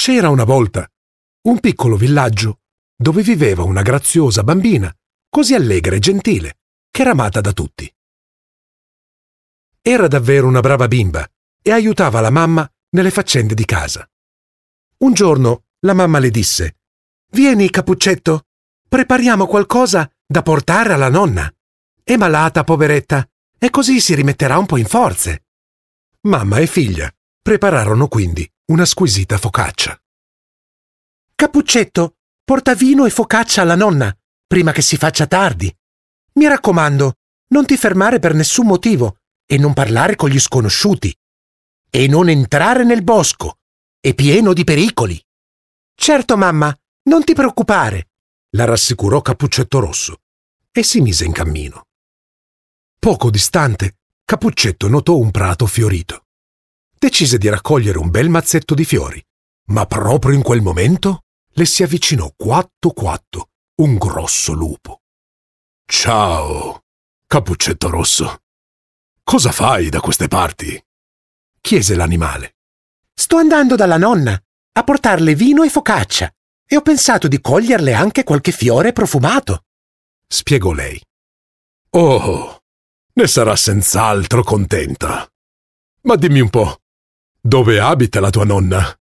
C'era una volta un piccolo villaggio dove viveva una graziosa bambina, così allegra e gentile, che era amata da tutti. Era davvero una brava bimba e aiutava la mamma nelle faccende di casa. Un giorno la mamma le disse: «Vieni, Cappuccetto, prepariamo qualcosa da portare alla nonna. È malata, poveretta, e così si rimetterà un po' in forze». Mamma e figlia prepararono quindi una squisita focaccia. «Cappuccetto, porta vino e focaccia alla nonna, prima che si faccia tardi. Mi raccomando, non ti fermare per nessun motivo e non parlare con gli sconosciuti. E non entrare nel bosco, è pieno di pericoli». «Certo, mamma, non ti preoccupare», la rassicurò Cappuccetto Rosso e si mise in cammino. Poco distante, Cappuccetto notò un prato fiorito. Decise di raccogliere un bel mazzetto di fiori, ma proprio in quel momento le si avvicinò quatto quatto un grosso lupo. «Ciao, Cappuccetto Rosso. Cosa fai da queste parti?» chiese l'animale. «Sto andando dalla nonna a portarle vino e focaccia e ho pensato di coglierle anche qualche fiore profumato», spiegò lei. «Oh, ne sarà senz'altro contenta. Ma dimmi un po', dove abita la tua nonna?»